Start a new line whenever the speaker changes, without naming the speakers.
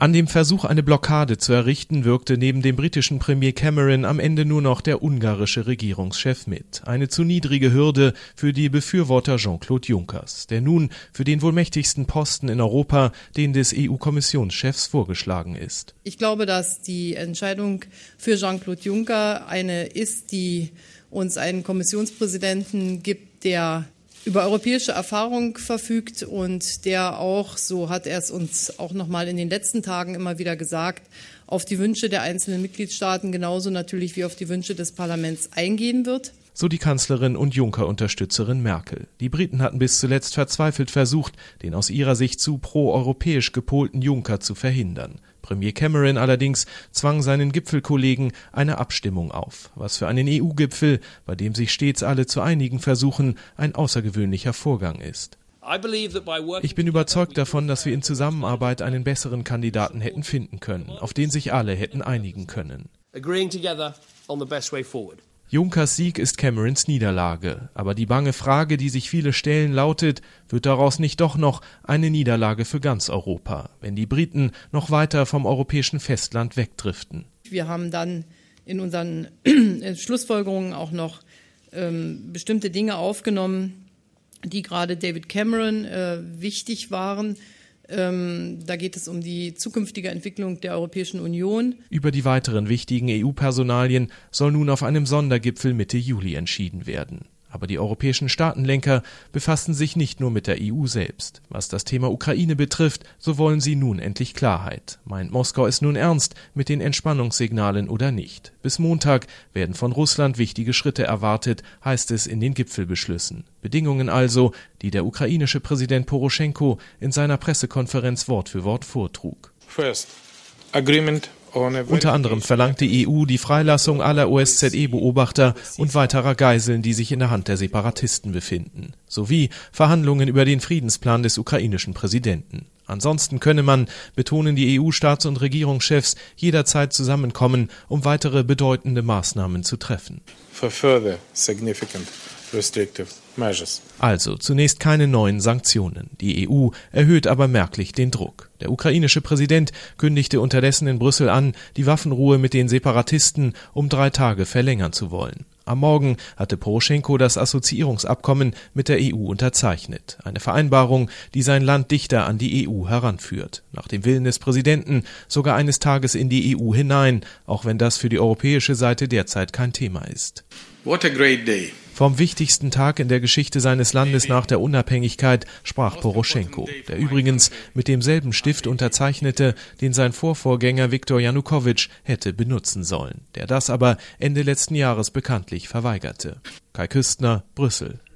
An dem Versuch, eine Blockade zu errichten, wirkte neben dem britischen Premier Cameron am Ende nur noch der ungarische Regierungschef mit. Eine zu niedrige Hürde für die Befürworter Jean-Claude Junckers, der nun für den wohl mächtigsten Posten in Europa, den des EU-Kommissionschefs, vorgeschlagen ist.
Ich glaube, dass die Entscheidung für Jean-Claude Juncker eine ist, die uns einen Kommissionspräsidenten gibt, der über europäische Erfahrung verfügt und der auch, so hat er es uns auch noch mal in den letzten Tagen immer wieder gesagt, auf die Wünsche der einzelnen Mitgliedstaaten genauso natürlich wie auf die Wünsche des Parlaments eingehen wird.
So die Kanzlerin und Juncker-Unterstützerin Merkel. Die Briten hatten bis zuletzt verzweifelt versucht, den aus ihrer Sicht zu pro-europäisch gepolten Juncker zu verhindern. Premier Cameron allerdings zwang seinen Gipfelkollegen eine Abstimmung auf, was für einen EU-Gipfel, bei dem sich stets alle zu einigen versuchen, ein außergewöhnlicher Vorgang ist. Ich bin überzeugt davon, dass wir in Zusammenarbeit einen besseren Kandidaten hätten finden können, auf den sich alle hätten einigen können. Junckers Sieg ist Camerons Niederlage, aber die bange Frage, die sich viele stellen, lautet, wird daraus nicht doch noch eine Niederlage für ganz Europa, wenn die Briten noch weiter vom europäischen Festland wegdriften?
Wir haben dann in unseren Schlussfolgerungen auch noch bestimmte Dinge aufgenommen, die gerade David Cameron wichtig waren. Da geht es um die zukünftige Entwicklung der Europäischen Union.
Über die weiteren wichtigen EU-Personalien soll nun auf einem Sondergipfel Mitte Juli entschieden werden. Aber die europäischen Staatenlenker befassen sich nicht nur mit der EU selbst. Was das Thema Ukraine betrifft, so wollen sie nun endlich Klarheit. Meint Moskau es nun ernst mit den Entspannungssignalen oder nicht? Bis Montag werden von Russland wichtige Schritte erwartet, heißt es in den Gipfelbeschlüssen. Bedingungen also, die der ukrainische Präsident Poroschenko in seiner Pressekonferenz Wort für Wort vortrug. Unter anderem verlangt die EU die Freilassung aller OSZE-Beobachter und weiterer Geiseln, die sich in der Hand der Separatisten befinden, sowie Verhandlungen über den Friedensplan des ukrainischen Präsidenten. Ansonsten könne man, betonen die EU-Staats- und Regierungschefs, jederzeit zusammenkommen, um weitere bedeutende Maßnahmen zu treffen. Also zunächst keine neuen Sanktionen. Die EU erhöht aber merklich den Druck. Der ukrainische Präsident kündigte unterdessen in Brüssel an, die Waffenruhe mit den Separatisten um 3 Tage verlängern zu wollen. Am Morgen hatte Poroschenko das Assoziierungsabkommen mit der EU unterzeichnet. Eine Vereinbarung, die sein Land dichter an die EU heranführt. Nach dem Willen des Präsidenten sogar eines Tages in die EU hinein, auch wenn das für die europäische Seite derzeit kein Thema ist.
What a great day.
Vom wichtigsten Tag in der Geschichte seines Landes nach der Unabhängigkeit sprach Poroschenko, der übrigens mit demselben Stift unterzeichnete, den sein Vorvorgänger Viktor Janukowitsch hätte benutzen sollen, der das aber Ende letzten Jahres bekanntlich verweigerte. Kai Küstner, Brüssel.